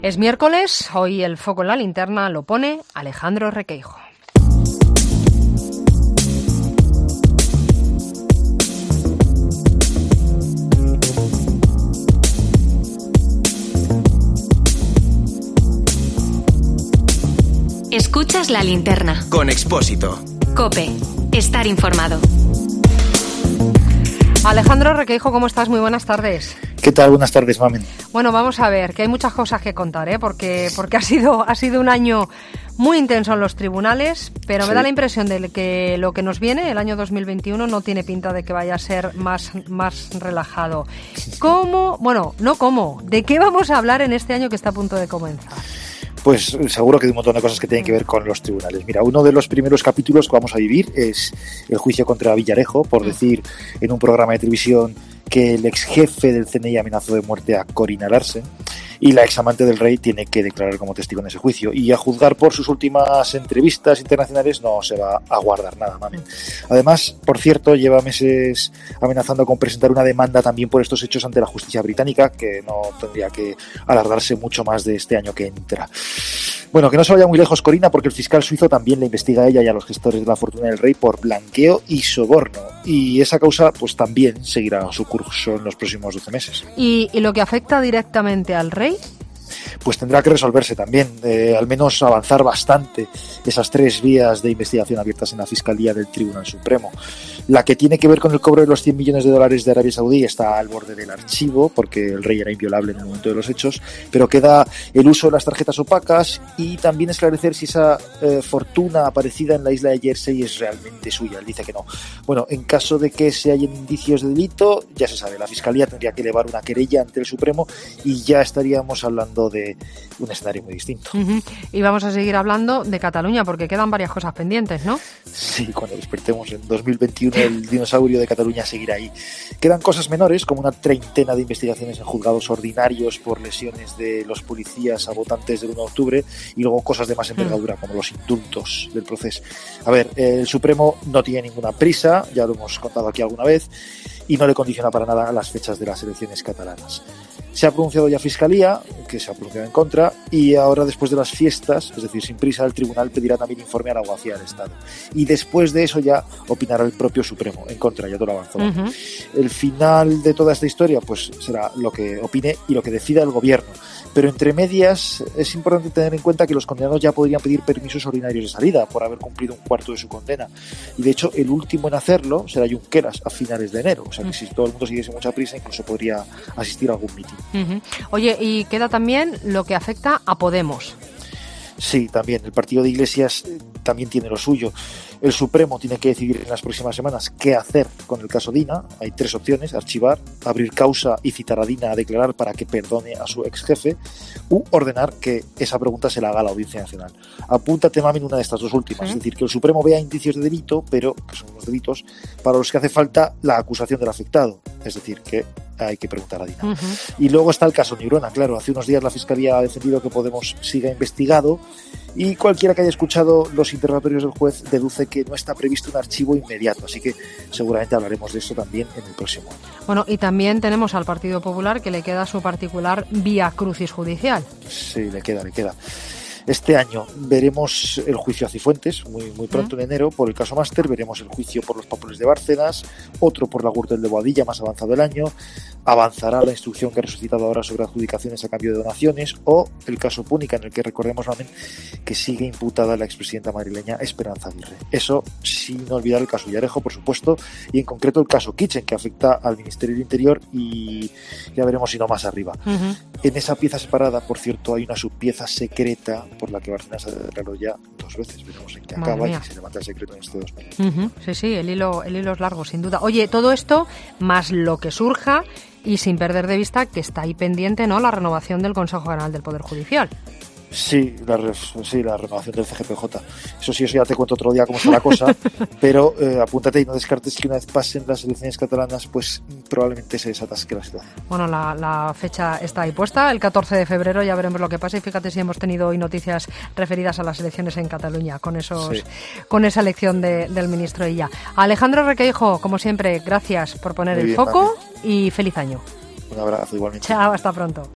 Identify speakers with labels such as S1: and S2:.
S1: Es miércoles, hoy el foco en la linterna lo pone Alejandro Requeijo.
S2: Escuchas la linterna.
S3: Con Expósito.
S2: COPE. Estar informado.
S1: Alejandro Requeijo, ¿cómo estás? Muy buenas tardes.
S4: ¿Qué tal? Buenas tardes, Mamen.
S1: Bueno, vamos a ver, que hay muchas cosas que contar, porque ha sido un año muy intenso en los tribunales, pero me da la impresión de que lo que nos viene, el año 2021, no tiene pinta de que vaya a ser más relajado. ¿Cómo? Bueno, no cómo. ¿De qué vamos a hablar en este año que está a punto de comenzar?
S4: Pues seguro que hay un montón de cosas que tienen que ver con los tribunales. Mira, uno de los primeros capítulos que vamos a vivir es el juicio contra Villarejo, por decir en un programa de televisión que el ex jefe del CNI amenazó de muerte a Corina Larsen, y la examante del rey tiene que declarar como testigo en ese juicio. Y a juzgar por sus últimas entrevistas internacionales no se va a guardar nada, Mamen. Además, por cierto, lleva meses amenazando con presentar una demanda también por estos hechos ante la justicia británica, que no tendría que alargarse mucho más de este año que entra. Bueno, que no se vaya muy lejos Corina, porque el fiscal suizo también le investiga a ella y a los gestores de la fortuna del rey por blanqueo y soborno. Y esa causa pues también seguirá su curso en los próximos 12 meses.
S1: ¿Y lo que afecta directamente al rey?
S4: Pues tendrá que resolverse también, al menos avanzar bastante esas 3 vías de investigación abiertas en la Fiscalía del Tribunal Supremo. La que tiene que ver con el cobro de los $100 millones de Arabia Saudí está al borde del archivo, porque el rey era inviolable en el momento de los hechos, pero queda el uso de las tarjetas opacas y también esclarecer si esa fortuna aparecida en la isla de Jersey es realmente suya. Él dice que no. Bueno, en caso de que se hallen indicios de delito, ya se sabe, la Fiscalía tendría que elevar una querella ante el Supremo y ya estaríamos hablando de un escenario muy distinto.
S1: Y vamos a seguir hablando de Cataluña, porque quedan varias cosas pendientes, ¿no?
S4: Sí, cuando despertemos en 2021 el dinosaurio de Cataluña seguirá ahí. Quedan cosas menores, como una treintena de investigaciones en juzgados ordinarios por lesiones de los policías a votantes del 1 de octubre, y luego cosas de más envergadura, como los indultos del proceso. A ver, el Supremo no tiene ninguna prisa, ya lo hemos contado aquí alguna vez, y no le condiciona para nada las fechas de las elecciones catalanas. Se ha pronunciado ya Fiscalía, que se ha pronunciado en contra, y ahora, después de las fiestas, es decir, sin prisa, el tribunal pedirá también informe a la abogacía del Estado. Y después de eso ya opinará el propio Supremo en contra, ya te lo avanzó. El final de toda esta historia pues será lo que opine y lo que decida el gobierno. Pero entre medias es importante tener en cuenta que los condenados ya podrían pedir permisos ordinarios de salida por haber cumplido un cuarto de su condena. Y de hecho, el último en hacerlo será Junqueras a finales de enero. O sea que si todo el mundo siguiese mucha prisa, incluso podría asistir a algún mitin.
S1: Oye, y queda también lo que afecta a Podemos.
S4: Sí, también. El partido de Iglesias también tiene lo suyo. El Supremo tiene que decidir en las próximas semanas qué hacer con el caso Dina. Hay 3 opciones: archivar, abrir causa y citar a Dina a declarar para que perdone a su ex jefe, u ordenar que esa pregunta se la haga a la Audiencia Nacional. Apúntate, Mami, en una de estas dos últimas. Es decir, que el Supremo vea indicios de delito, pero que son unos delitos para los que hace falta la acusación del afectado. Es decir, que hay que preguntar a Dina. Y luego está el caso Negrona. Claro, hace unos días la Fiscalía ha defendido que Podemos siga investigado, y cualquiera que haya escuchado los interrogatorios del juez deduce que no está previsto un archivo inmediato, así que seguramente hablaremos de eso también en el próximo año.
S1: Bueno, y también tenemos al Partido Popular, que le queda su particular vía crucis judicial.
S4: Sí, le queda. Este año veremos el juicio a Cifuentes, muy pronto en enero, por el caso Máster. Veremos el juicio por los papeles de Bárcenas, otro por la Gürtel de Boadilla, más avanzado el año. Avanzará la instrucción que ha resucitado ahora sobre adjudicaciones a cambio de donaciones, o el caso Púnica, en el que recordemos nuevamente que sigue imputada la expresidenta madrileña Esperanza Aguirre. Eso sin olvidar el caso Villarejo, por supuesto, y en concreto el caso Kitchen, que afecta al Ministerio del Interior, y ya veremos si no más arriba. En esa pieza separada, por cierto, hay una subpieza secreta por la que Bárcenas se declaró ya 2 veces. Veremos en qué acaba y si se levanta el secreto en este 2000.
S1: Sí, el hilo es largo, sin duda. Oye, todo esto más lo que surja, y sin perder de vista que está ahí pendiente, ¿no?, la renovación del Consejo General del Poder Judicial.
S4: Sí, la renovación del CGPJ. Eso ya te cuento otro día cómo está la cosa, pero apúntate y no descartes que una vez pasen las elecciones catalanas, pues probablemente se desatasque la situación.
S1: Bueno, la fecha está ahí puesta, el 14 de febrero, ya veremos lo que pasa, y fíjate si hemos tenido hoy noticias referidas a las elecciones en Cataluña, con esa elección del ministro Illa. Alejandro Requeijo, como siempre, gracias por poner el foco y feliz año.
S4: Un abrazo igualmente.
S1: Chao, hasta pronto.